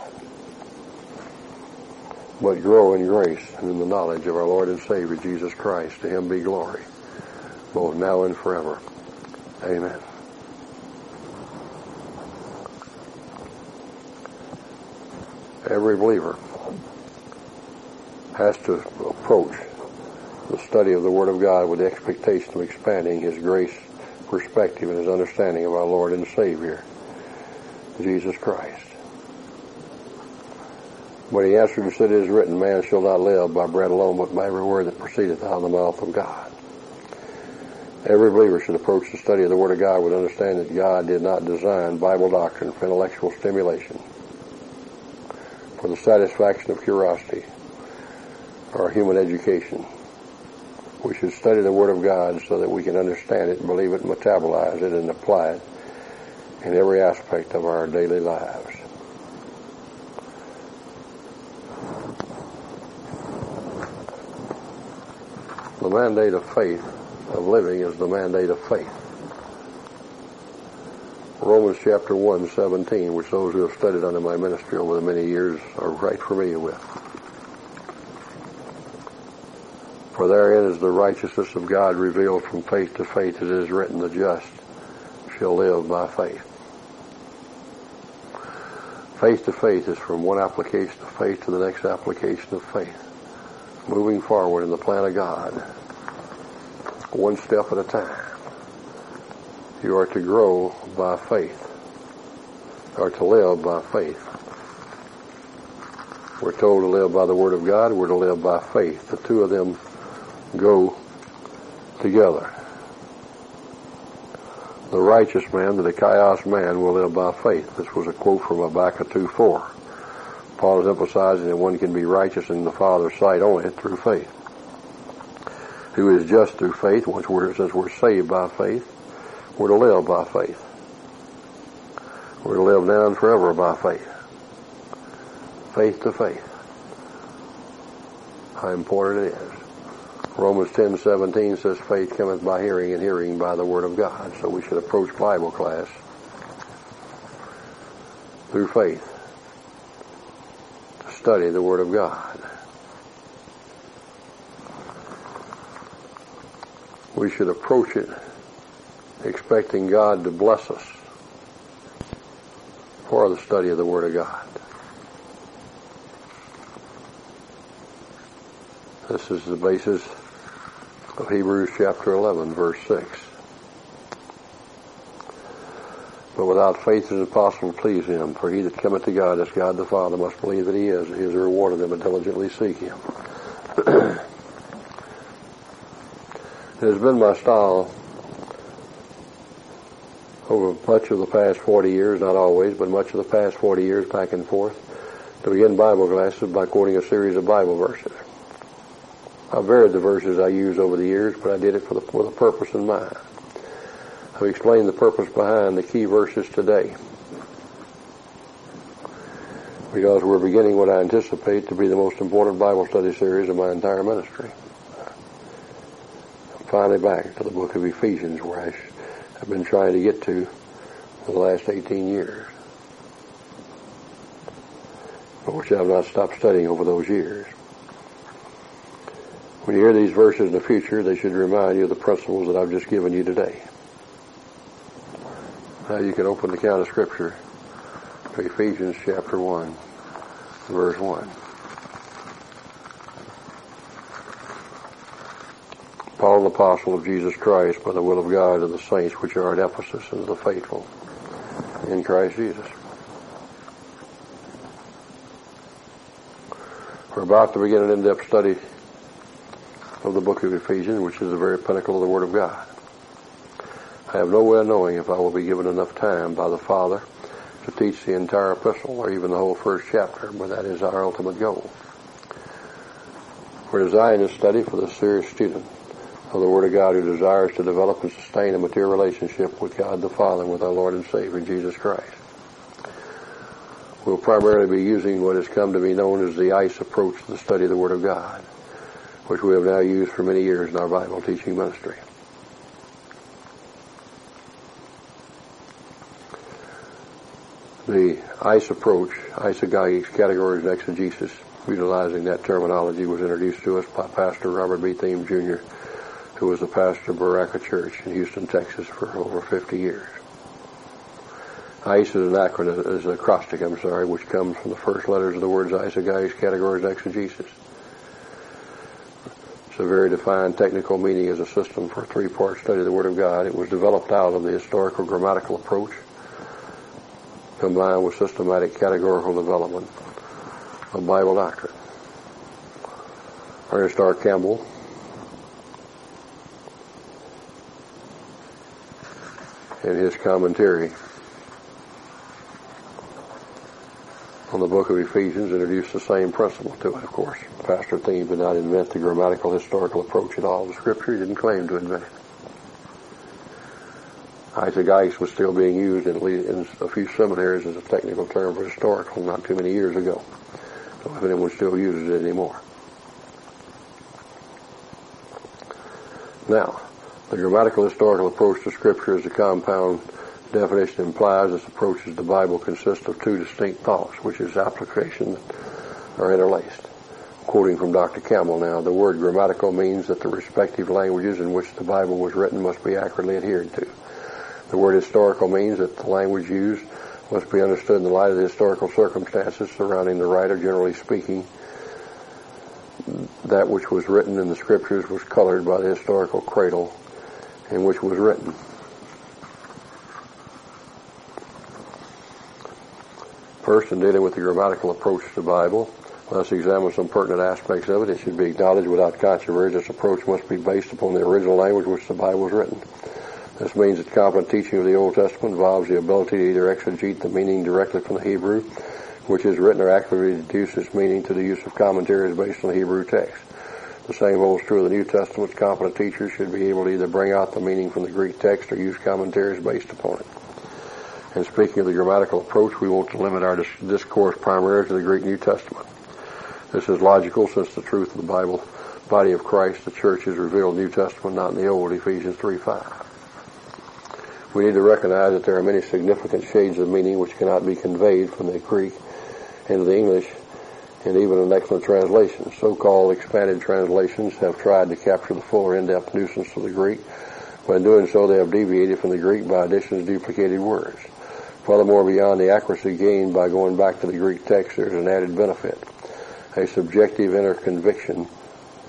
S1: But grow in grace and in the knowledge of our Lord and Savior, Jesus Christ. To him be glory, both now and forever. Amen. Every believer has to approach the study of the Word of God with the expectation of expanding his grace perspective and his understanding of our Lord and Savior, Jesus Christ. But he answered and said, "It is written, man shall not live by bread alone, but by every word that proceedeth out of the mouth of God." Every believer should approach the study of the Word of God with understanding that God did not design Bible doctrine for intellectual stimulation, for the satisfaction of curiosity, or human education. We should study the Word of God so that we can understand it, believe it, metabolize it, and apply it in every aspect of our daily lives. The mandate of faith, of living, is the mandate of faith. Romans chapter one seventeen, which those who have studied under my ministry over the many years are right familiar with. "For therein is the righteousness of God revealed from faith to faith, as it is written, the just shall live by faith." Faith to faith is from one application of faith to the next application of faith, moving forward in the plan of God, one step at a time. You are to grow by faith, or to live by faith. We're told to live by the Word of God. We're to live by faith. The two of them go together. The righteous man, the dikaios man, will live by faith. This was a quote from Habakkuk two four. Paul is emphasizing that one can be righteous in the Father's sight only through faith. Who is just through faith, which word says we're saved by faith. We're to live by faith. We're to live now and forever by faith. Faith to faith. How important it is. Romans ten seventeen says faith cometh by hearing, and hearing by the Word of God. So we should approach Bible class through faith to study the Word of God. We should approach it expecting God to bless us for the study of the Word of God. This is the basis of Hebrews chapter eleven, verse six. But without faith it is impossible to please him, for he that cometh to God, as God the Father, must believe that he is, and he is a reward of them that diligently seek him. It has been my style over much of the past forty years, not always, but much of the past forty years back and forth, to begin Bible classes by quoting a series of Bible verses. I've varied the verses I used over the years, but I did it for the, with a purpose in mind. I've explained the purpose behind the key verses today, because we're beginning what I anticipate to be the most important Bible study series of my entire ministry. I'm finally back to the book of Ephesians, where I have been trying to get to for the last eighteen years, but which I have not stopped studying over those years. When you hear these verses in the future, they should remind you of the principles that I've just given you today. Now you can open the count of Scripture to Ephesians chapter one, verse one. Paul, an apostle of Jesus Christ, by the will of God, to the saints which are at Ephesus, and to the faithful in Christ Jesus. We're about to begin an in-depth study of the book of Ephesians, which is the very pinnacle of the Word of God. I have no way of knowing if I will be given enough time by the Father to teach the entire epistle or even the whole first chapter, but that is our ultimate goal. We're designing this study for the serious student of the Word of God who desires to develop and sustain a mature relationship with God the Father and with our Lord and Savior Jesus Christ. We'll primarily be using what has come to be known as the ICE approach to the study of the Word of God, which we have now used for many years in our Bible teaching ministry. The ICE approach, eisegesis, categories and exegesis, utilizing that terminology, was introduced to us by Pastor Robert B. Thieme, Junior, who was the pastor of Baraka Church in Houston, Texas for over fifty years. ICE is an acronym, is an acrostic, I'm sorry, which comes from the first letters of the words eisegesis, categories and exegesis. It's a very defined technical meaning as a system for a three-part study of the Word of God. It was developed out of the historical grammatical approach, combined with systematic categorical development of Bible doctrine. Ernest R. Campbell in his commentary on the book of Ephesians introduced the same principle to it, of course. Pastor Thieme did not invent the grammatical historical approach at all to Scripture. He didn't claim to invent it. Eisegesis was still being used in, in a few seminaries as a technical term for historical not too many years ago. So if anyone still uses it anymore. Now, the grammatical historical approach to Scripture, as the compound definition implies, this approach is the Bible consists of two distinct thoughts, which is application are interlaced. Quoting from Doctor Campbell now, the word grammatical means that the respective languages in which the Bible was written must be accurately adhered to. The word historical means that the language used must be understood in the light of the historical circumstances surrounding the writer. Generally speaking, that which was written in the Scriptures was colored by the historical cradle in which was written. First, in dealing with the grammatical approach to the Bible, let's examine some pertinent aspects of it. It should be acknowledged without controversy this approach must be based upon the original language which the Bible was written. This means that competent teaching of the Old Testament involves the ability to either exegete the meaning directly from the Hebrew, which is written, or accurately deduce its meaning to the use of commentaries based on the Hebrew text. The same holds true of the New Testament. Competent teachers should be able to either bring out the meaning from the Greek text or use commentaries based upon it. And speaking of the grammatical approach, we want to limit our discourse primarily to the Greek New Testament. This is logical since the truth of the Bible, body of Christ, the church, is revealed in the New Testament, not in the Old, Ephesians three five. We need to recognize that there are many significant shades of meaning which cannot be conveyed from the Greek into the English and even in excellent translations. So-called expanded translations have tried to capture the full or in-depth nuisance of the Greek. When doing so, they have deviated from the Greek by additions of duplicated words. Furthermore, beyond the accuracy gained by going back to the Greek text, there is an added benefit, a subjective inner conviction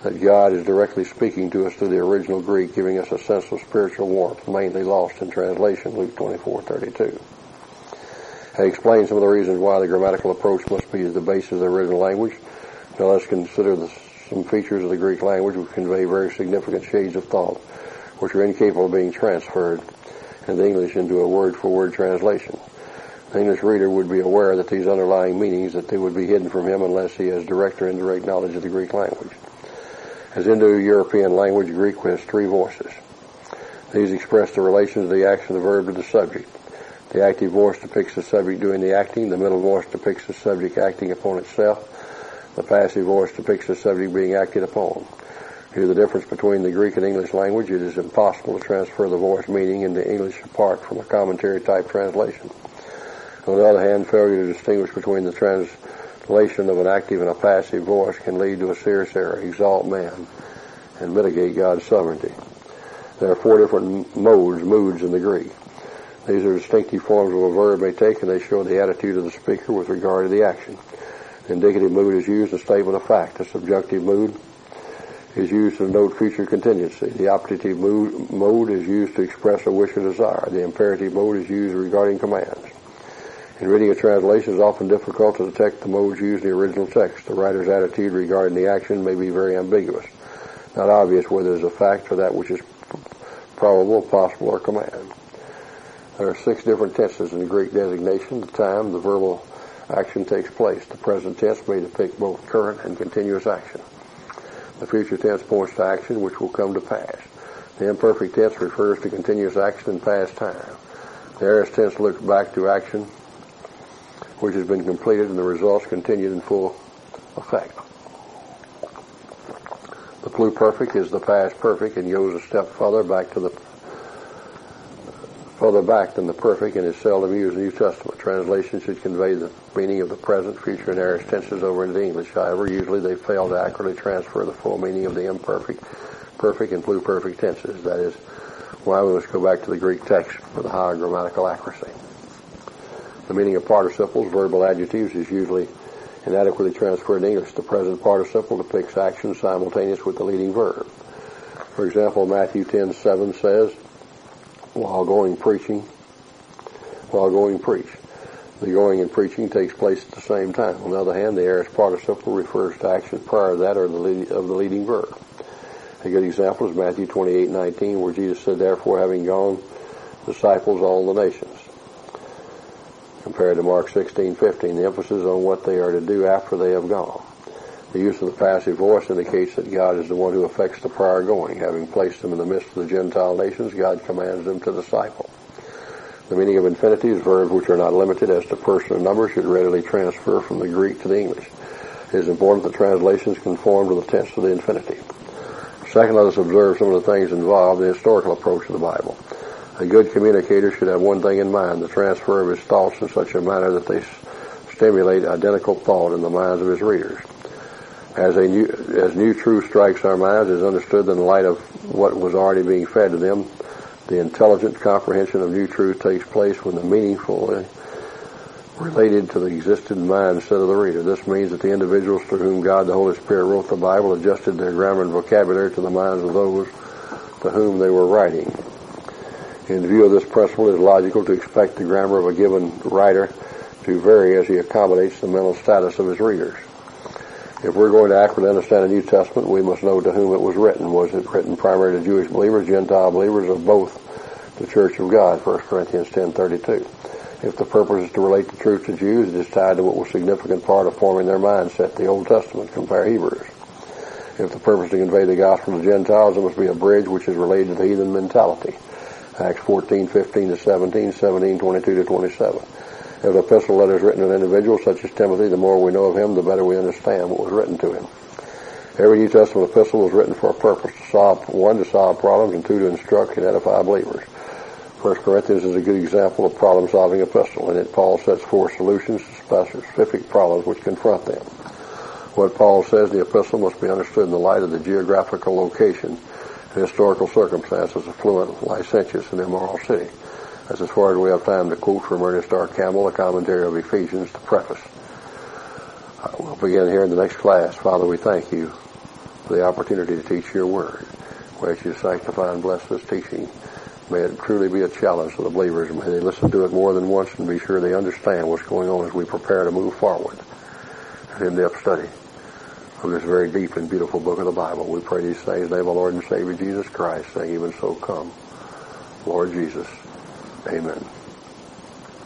S1: that God is directly speaking to us through the original Greek, giving us a sense of spiritual warmth, mainly lost in translation, Luke twenty-four thirty-two. I explained some of the reasons why the grammatical approach must be the basis of the original language. Now let's consider the, some features of the Greek language which convey very significant shades of thought, which are incapable of being transferred in the English into a word-for-word translation. The English reader would be aware that these underlying meanings, that they would be hidden from him unless he has direct or indirect knowledge of the Greek language. As Indo-European language, Greek has three voices. These express the relations of the action of the verb to the subject. The active voice depicts the subject doing the acting. The middle voice depicts the subject acting upon itself. The passive voice depicts the subject being acted upon. Here's the difference between the Greek and English language. It is impossible to transfer the voice meaning into English apart from a commentary-type translation. On the other hand, failure to distinguish between the translation of an active and a passive voice can lead to a serious error, exalt man, and mitigate God's sovereignty. There are four different modes, moods in the Greek. These are distinctive forms of a verb may take, and they show the attitude of the speaker with regard to the action. The indicative mood is used in a statement of fact. The subjunctive mood is used to denote future contingency. The optative mood, mode is used to express a wish or desire. The imperative mode is used regarding commands. In reading a translation, it is often difficult to detect the modes used in the original text. The writer's attitude regarding the action may be very ambiguous, not obvious whether it is a fact or that which is probable, possible, or command. There are six different tenses in the Greek designation. The time the verbal action takes place. The present tense may depict both current and continuous action. The future tense points to action which will come to pass. The imperfect tense refers to continuous action in past time. The aorist tense looks back to action which has been completed and the results continued in full effect. The pluperfect is the past perfect and goes a step further back to the further back than the perfect and is seldom used in the New Testament. Translation should convey the meaning of the present, future, and aorist tenses over into English. However, usually they fail to accurately transfer the full meaning of the imperfect, perfect, and pluperfect tenses. That is why we must go back to the Greek text for the higher grammatical accuracy. The meaning of participles, verbal adjectives, is usually inadequately transferred in English. The present participle depicts action simultaneous with the leading verb. For example, Matthew ten seven says, while going preaching, while going preach. The going and preaching takes place at the same time. On the other hand, the aorist participle refers to action prior to that or the lead, of the leading verb. A good example is Matthew twenty-eight nineteen, where Jesus said, therefore, having gone, disciples all the nations. Compared to Mark sixteen fifteen, the emphasis on what they are to do after they have gone. The use of the passive voice indicates that God is the one who effects the prior going. Having placed them in the midst of the Gentile nations, God commands them to disciple. The meaning of infinitive, verbs which are not limited as to person or number, should readily transfer from the Greek to the English. It is important that translations conform to the tense of the infinitive. Second, let us observe some of the things involved in the historical approach to the Bible. A good communicator should have one thing in mind, the transfer of his thoughts in such a manner that they stimulate identical thought in the minds of his readers. As a new, as new truth strikes our minds, is understood in the light of what was already being fed to them. The intelligent comprehension of new truth takes place when the meaningful related to the existed mindset of the reader. This means that the individuals through whom God the Holy Spirit wrote the Bible adjusted their grammar and vocabulary to the minds of those to whom they were writing. In view of this principle, it is logical to expect the grammar of a given writer to vary as he accommodates the mental status of his readers. If we're going to accurately understand the New Testament, we must know to whom it was written. Was it written primarily to Jewish believers, Gentile believers, or both the Church of God? First Corinthians ten thirty-two. If the purpose is to relate the truth to Jews, it is tied to what was a significant part of forming their mindset, the Old Testament, compare Hebrews. If the purpose is to convey the gospel to Gentiles, there must be a bridge which is related to the heathen mentality. Acts fourteen fifteen to seventeen, seventeen twenty-two to twenty-seven. If the epistle letter is written to an individual such as Timothy, the more we know of him, the better we understand what was written to him. Every New Testament epistle was written for a purpose, to solve, one, to solve problems, and two, to instruct and edify believers. First Corinthians is a good example of problem-solving epistle. In it, Paul sets forth solutions to specific problems which confront them. What Paul says in the epistle must be understood in the light of the geographical location and historical circumstances of fluent, licentious, and immoral city. That's as far as we have time to quote from Ernest R. Campbell, a commentary of Ephesians, the preface. Uh, we'll begin here in the next class. Father, we thank you for the opportunity to teach your word. We ask you to sanctify and bless this teaching. May it truly be a challenge to the believers. May they listen to it more than once and be sure they understand what's going on as we prepare to move forward in depth study of this very deep and beautiful book of the Bible. We pray these things in the name of our Lord and Savior Jesus Christ, saying, even so come, Lord Jesus. Amen.